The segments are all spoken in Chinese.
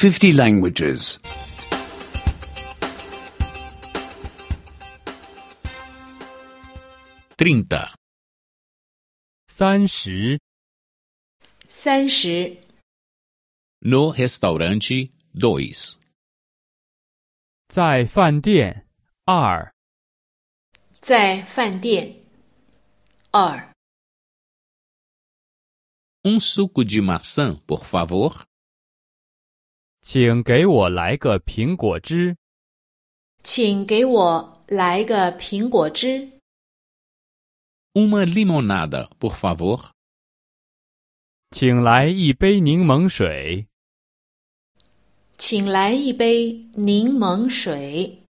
50 languages. 30. 30. 30. No restaurante 2. 在饭店2. 在饭店2. Suco de maçã, por favor. 请给我来个苹果汁。 请给我来个苹果汁。 Uma limonada, por favor. 请来一杯柠檬水。 请来一杯柠檬水。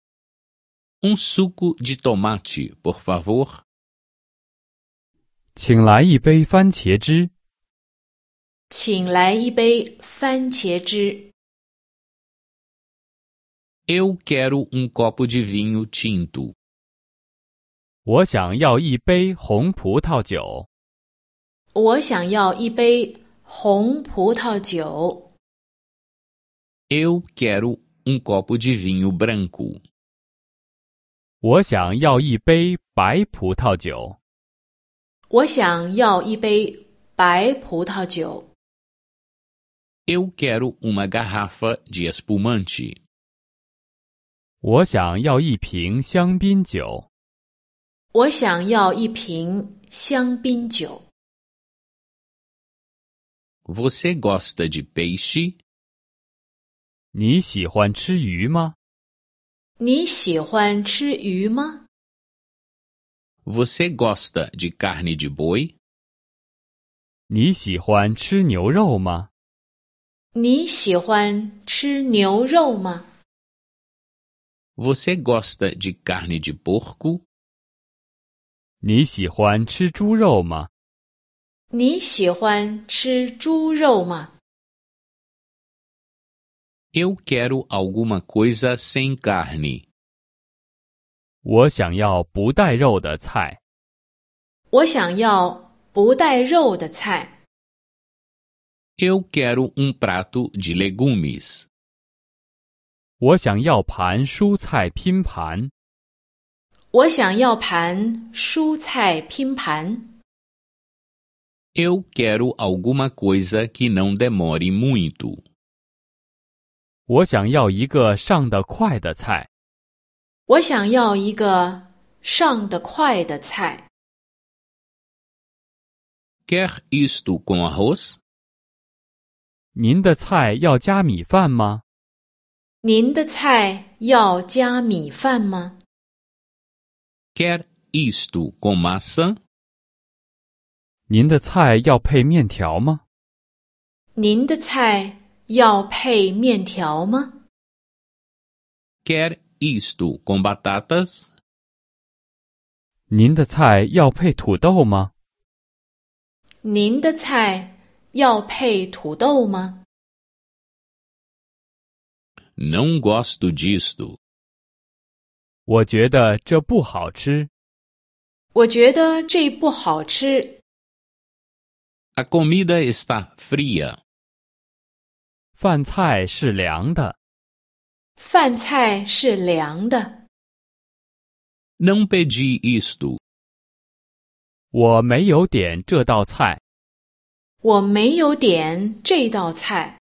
Suco de tomate, por favor. 请来一杯番茄汁。 请来一杯番茄汁。 Eu quero copo de vinho tinto. 我想要一杯红葡萄酒。 我想要一杯红葡萄酒。 Eu quero copo de vinho branco. 我想要一杯白葡萄酒。 我想要一杯白葡萄酒。 Eu quero uma garrafa de espumante. 我想要一瓶香槟酒。 我想要一瓶香槟酒。 Você gosta de peixe? 你喜欢吃鱼吗？ 你喜欢吃鱼吗？ Você gosta de carne de boi? 你喜欢吃牛肉吗？ 你喜欢吃牛肉吗？ Você gosta de carne de porco? 你喜欢吃猪肉吗？ 你喜欢吃猪肉吗？ Eu quero alguma coisa sem carne. 我想要不带肉的菜。 我想要不带肉的菜。 Eu quero prato de legumes. 我想要盘蔬菜拼盘。 我想要盘蔬菜拼盘。 Eu quero alguma coisa que não demore muito. 我想要一个上得快的菜。 我想要一个上得快的菜。 Quer isto com arroz? 您的菜要加米饭吗？ 您的菜要加米饭吗？ Quer isto com maçã? 您的菜要配面条吗？ 您的菜要配面条吗？ Quer isto com batatas? 您的菜要配土豆吗？ 您的菜要配土豆吗？ Não gosto disto. 我觉得这不好吃。 我觉得这不好吃。 A comida está fria. 饭菜是凉的。 饭菜是凉的。 Não pedi isto. 我没有点这道菜。 我没有点这道菜。